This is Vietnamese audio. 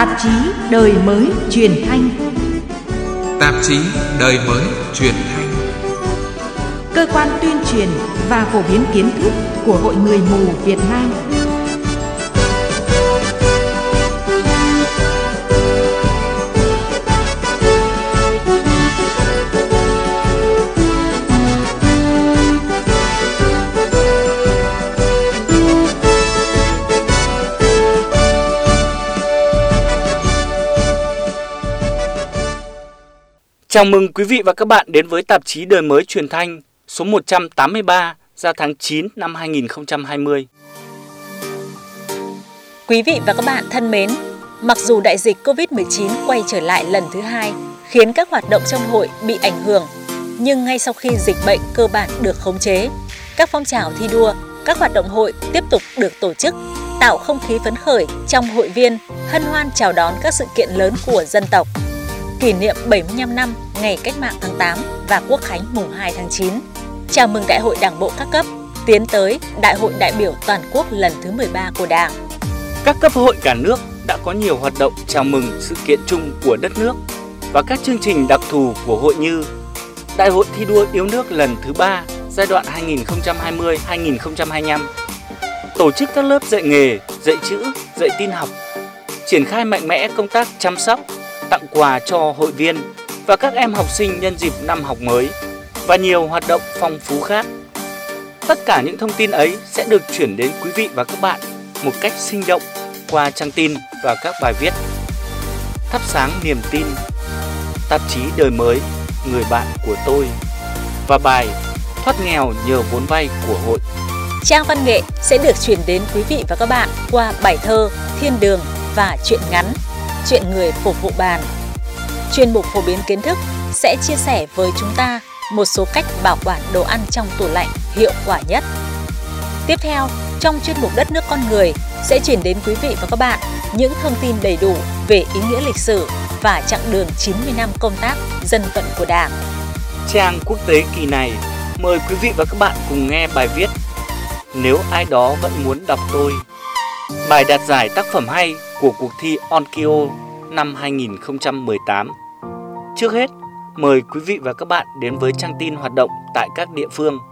Tạp chí Đời Mới Truyền Thanh. Tạp chí Đời Mới Truyền Thanh, cơ quan tuyên truyền và phổ biến kiến thức của Hội Người mù Việt Nam. Chào mừng quý vị và các bạn đến với tạp chí Đời Mới Truyền Thanh số 183 ra tháng 9 năm 2020. Quý vị và các bạn thân mến, mặc dù đại dịch Covid-19 quay trở lại lần thứ hai khiến các hoạt động trong hội bị ảnh hưởng, nhưng ngay sau khi dịch bệnh cơ bản được khống chế, các phong trào thi đua, các hoạt động hội tiếp tục được tổ chức, tạo không khí phấn khởi trong hội viên, hân hoan chào đón các sự kiện lớn của dân tộc. Kỷ niệm 75 năm Ngày Cách mạng tháng 8 và Quốc khánh mùng 2 tháng 9. Chào mừng Đại hội Đảng bộ các cấp tiến tới Đại hội đại biểu toàn quốc lần thứ 13 của Đảng. Các cấp hội cả nước đã có nhiều hoạt động chào mừng sự kiện chung của đất nước và các chương trình đặc thù của hội như Đại hội thi đua yêu nước lần thứ 3 giai đoạn 2020-2025, tổ chức các lớp dạy nghề, dạy chữ, dạy tin học, triển khai mạnh mẽ công tác chăm sóc, tặng quà cho hội viên và các em học sinh nhân dịp năm học mới và nhiều hoạt động phong phú khác. Tất cả những thông tin ấy sẽ được chuyển đến quý vị và các bạn một cách sinh động qua trang tin và các bài viết. Thắp sáng niềm tin, tạp chí Đời Mới, người bạn của tôi và bài Thoát nghèo nhờ vốn vay của hội. Trang văn nghệ sẽ được chuyển đến quý vị và các bạn qua bài thơ Thiên đường và truyện ngắn Chuyện người phục vụ bàn. Chuyên mục phổ biến kiến thức sẽ chia sẻ với chúng ta một số cách bảo quản đồ ăn trong tủ lạnh hiệu quả nhất. Tiếp theo, trong chuyên mục Đất nước con người sẽ chuyển đến quý vị và các bạn những thông tin đầy đủ về ý nghĩa lịch sử và chặng đường 90 năm công tác dân vận của Đảng. Trang quốc tế kỳ này mời quý vị và các bạn cùng nghe bài viết Nếu ai đó vẫn muốn đọc tôi. Bài đạt giải tác phẩm hay của cuộc thi Onkyo năm 2018. Trước hết, mời quý vị và các bạn đến với trang tin hoạt động tại các địa phương.